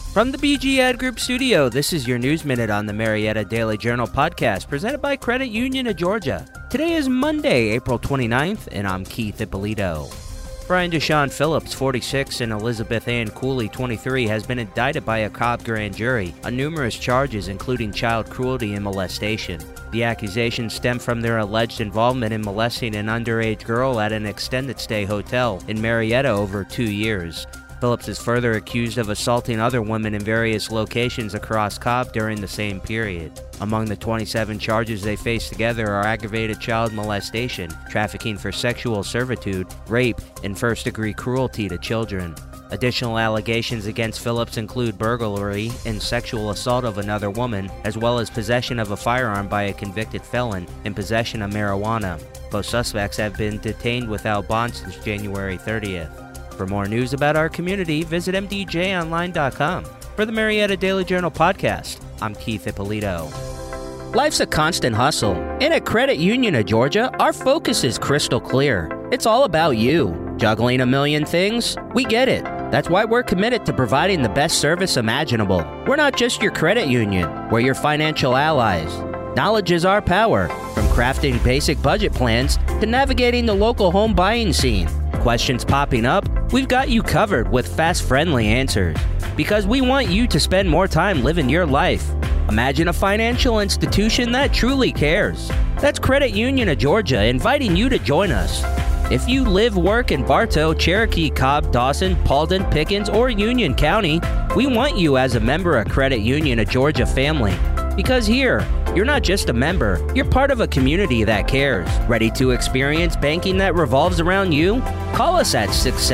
From the BG Ad Group studio, this is your News Minute on the Marietta Daily Journal podcast, presented by Credit Union of Georgia. Today is Monday, April 29th, and I'm Keith Ippolito. Brian Deshaun Phillips, 46, and Elizabeth Ann Cooley, 23, has been indicted by a Cobb grand jury on numerous charges, including child cruelty and molestation. The accusations stem from their alleged involvement in molesting an underage girl at an extended stay hotel in Marietta over 2 years. Phillips is further accused of assaulting other women in various locations across Cobb during the same period. Among the 27 charges they face together are aggravated child molestation, trafficking for sexual servitude, rape, and first-degree cruelty to children. Additional allegations against Phillips include burglary and sexual assault of another woman, as well as possession of a firearm by a convicted felon and possession of marijuana. Both suspects have been detained without bond since January 30th. For more news about our community, visit mdjonline.com. For the Marietta Daily Journal podcast, I'm Keith Ippolito. Life's a constant hustle, and at Credit Union of Georgia, our focus is crystal clear. It's all about you. Juggling a million things? We get it. That's why we're committed to providing the best service imaginable. We're not just your credit union, we're your financial allies. Knowledge is our power, from crafting basic budget plans to navigating the local home buying scene. Questions popping up? We've got you covered with fast, friendly answers. Because we want you to spend more time living your life. Imagine a financial institution that truly cares. That's Credit Union of Georgia inviting you to join us. If you live, work in Bartow, Cherokee, Cobb, Dawson, Paulding, Pickens, or Union County, we want you as a member of Credit Union of Georgia family. Because here, you're not just a member, you're part of a community that cares. Ready to experience banking that revolves around you? Call us at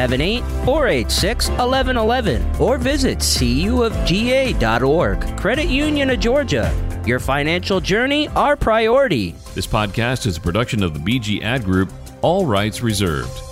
678-486-1111 or visit cuofga.org. Credit Union of Georgia. Your financial journey, our priority. This podcast is a production of the BG Ad Group, all rights reserved.